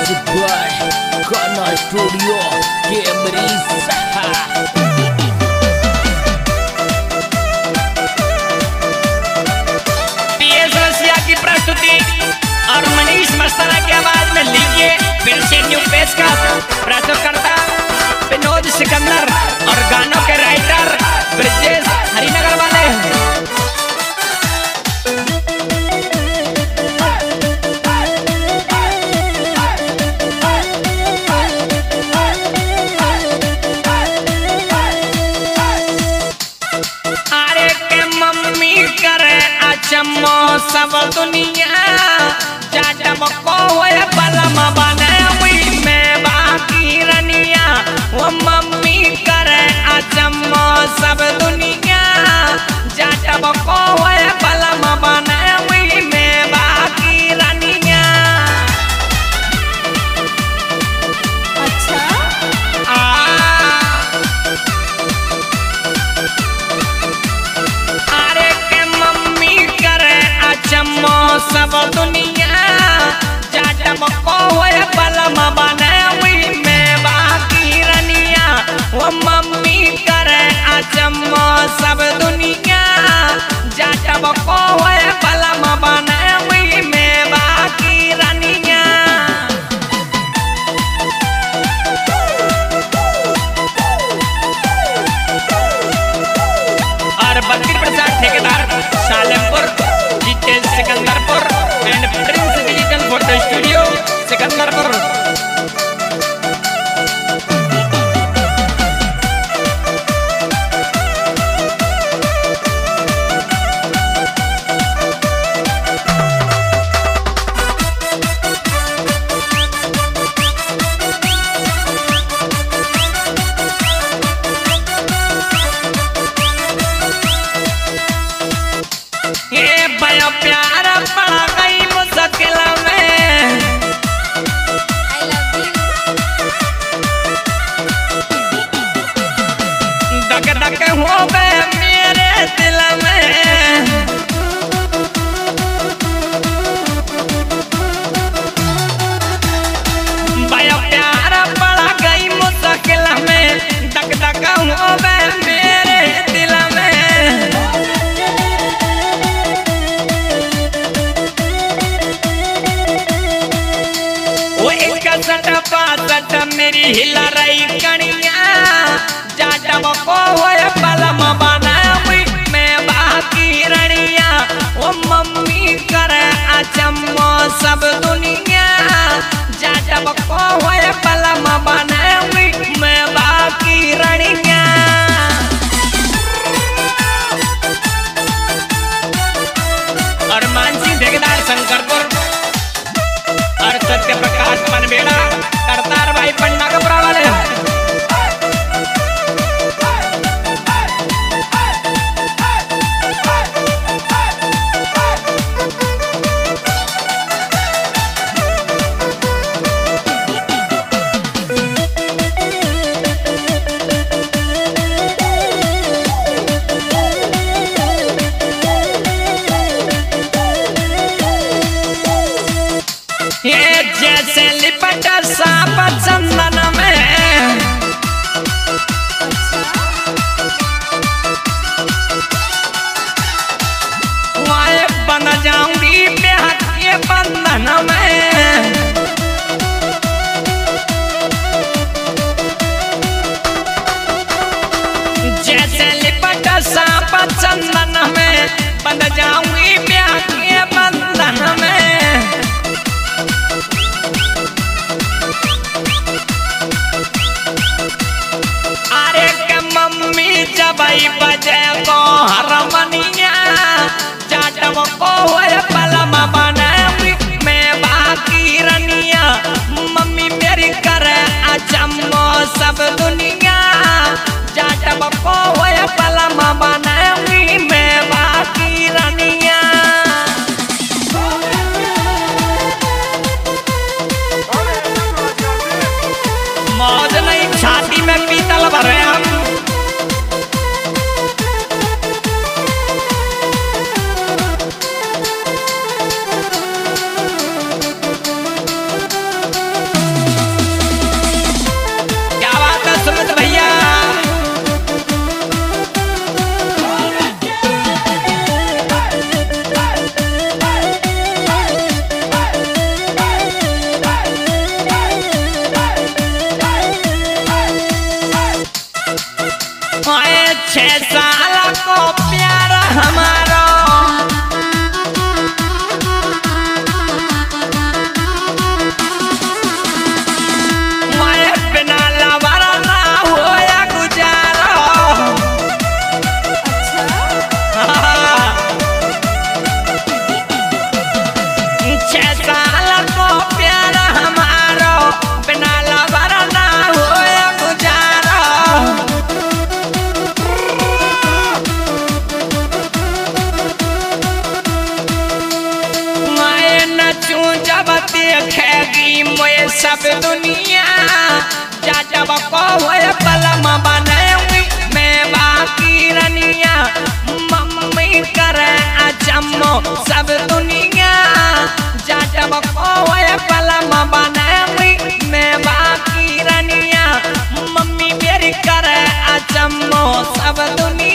Music by Kana Studio Camry Saha। की प्रस्तुति और मनीष मस्ताना की आवाज में लीजिए फिर से न्यू पेश का प्रस्तुत करता विनोद सिकंदर और गानों के राइटर ब्रजेश हरिनगर वाले। अरे के मम्मी करे अचम्मो सब दुनिया जाटम को होए बलम बने हुई में बाकी रनिया वो मम्मी करे अचम्मो सब दुनिया जाटम को होए बलम बने हुई में बाकी रनिया। अच्छा अरे के मम्मी करे अचम्मो सब दुनिया जाटम को होए बलम बने हुई में बाकी रनिया वो मम्मी करे अचम्मो सब दुनिया जाटम को होए बलम बने हुई में बाकी रनिया। और बकरी प्रसाद ठेकेदार Salempur Jitesh Sikandarpur and Prince Digital Photo Studio Sikandarpur. ये बड़ा प्यार पड़ा गई मुश्किल में आई लव यू। धक धक हो गए मेरे दिल में। बड़ा प्यार पड़ा गई मुश्किल में धक धक हो गए मेरे दिल में। वो एक सट पासट मेरी हिला रही कणिया जाटम को होए बलम बना हुई मैं बाकी रनिया वो मम्मी करे अचम्मो सब दुनिया जाटम को होए बलम बना हुई मैं बाकी रनिया। और मानसी ठेकेदार शंकरपुर और सत्य प्रकाश मनबेड़ा करतार भाई पन्ना कपड़ा वाले। ये जैसे लिपट साप चंदन में वाए बन जाऊंगी ब्याह के बंधन में। जैसे लिपट साप चंदन में बन जाऊंगी ब्याह के बंधन में। हमारो माए बिना लवरा ना होया गुजारा छह साल को प्यार हमारो बिना लवरा ना होया गुजारा माए नचूं जब देखेगी मोए सब दुनिया जा जब को होए पलम बनाऊंगी मैं बाकी रनिया मम्मी करे अचम्मो सब दुनिया जा जब को होए पलम बनाऊंगी मैं बाकी रनिया मम्मी मेरी करे अचम्मो सब दुनिया